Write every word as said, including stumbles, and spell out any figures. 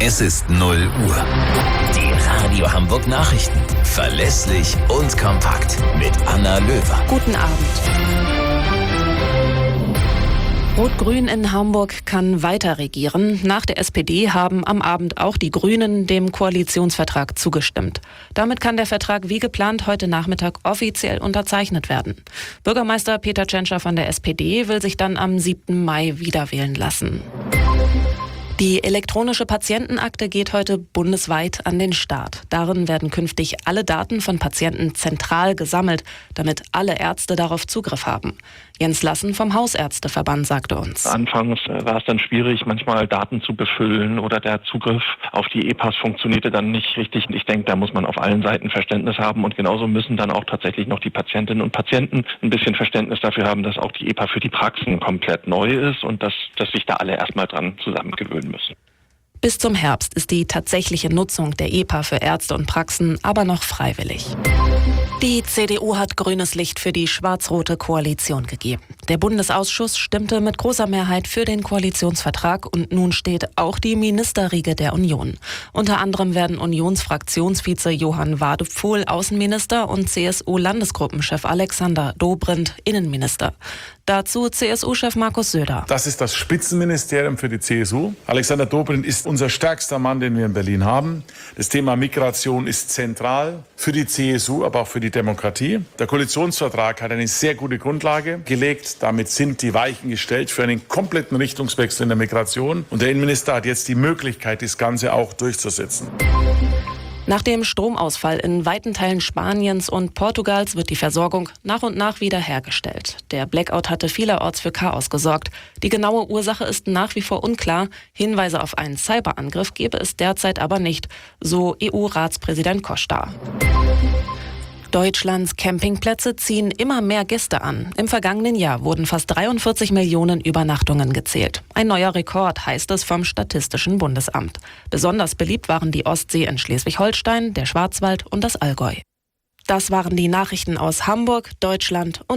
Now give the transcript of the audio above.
Es ist null Uhr. Die Radio Hamburg Nachrichten. Verlässlich und kompakt. Mit Anna Löwer. Guten Abend. Rot-Grün in Hamburg kann weiter regieren. Nach der S P D haben am Abend auch die Grünen dem Koalitionsvertrag zugestimmt. Damit kann der Vertrag wie geplant heute Nachmittag offiziell unterzeichnet werden. Bürgermeister Peter Tschentscher von der S P D will sich dann am siebten Mai wiederwählen lassen. Die elektronische Patientenakte geht heute bundesweit an den Start. Darin werden künftig alle Daten von Patienten zentral gesammelt, damit alle Ärzte darauf Zugriff haben. Jens Lassen vom Hausärzteverband sagte uns. Anfangs war es dann schwierig, manchmal Daten zu befüllen oder der Zugriff auf die E P As funktionierte dann nicht richtig. Ich denke, da muss man auf allen Seiten Verständnis haben und genauso müssen dann auch tatsächlich noch die Patientinnen und Patienten ein bisschen Verständnis dafür haben, dass auch die E P A für die Praxen komplett neu ist und dass, dass sich da alle erstmal dran zusammengewöhnen müssen. Bis zum Herbst ist die tatsächliche Nutzung der E P A für Ärzte und Praxen aber noch freiwillig. Die C D U hat grünes Licht für die schwarz-rote Koalition gegeben. Der Bundesausschuss stimmte mit großer Mehrheit für den Koalitionsvertrag und nun steht auch die Ministerriege der Union. Unter anderem werden Unionsfraktionsvize Johann Wadephol Außenminister und C S U-Landesgruppenchef Alexander Dobrindt Innenminister. Dazu C S U-Chef Markus Söder. Das ist das Spitzenministerium für die C S U. Alexander Dobrindt ist unser stärkster Mann, den wir in Berlin haben. Das Thema Migration ist zentral für die C S U, aber auch für die Demokratie. Der Koalitionsvertrag hat eine sehr gute Grundlage gelegt. Damit sind die Weichen gestellt für einen kompletten Richtungswechsel in der Migration. Und der Innenminister hat jetzt die Möglichkeit, das Ganze auch durchzusetzen. Nach dem Stromausfall in weiten Teilen Spaniens und Portugals wird die Versorgung nach und nach wieder hergestellt. Der Blackout hatte vielerorts für Chaos gesorgt. Die genaue Ursache ist nach wie vor unklar. Hinweise auf einen Cyberangriff gebe es derzeit aber nicht, so E U-Ratspräsident Costa. Deutschlands Campingplätze ziehen immer mehr Gäste an. Im vergangenen Jahr wurden fast dreiundvierzig Millionen Übernachtungen gezählt. Ein neuer Rekord, heißt es vom Statistischen Bundesamt. Besonders beliebt waren die Ostsee in Schleswig-Holstein, der Schwarzwald und das Allgäu. Das waren die Nachrichten aus Hamburg, Deutschland und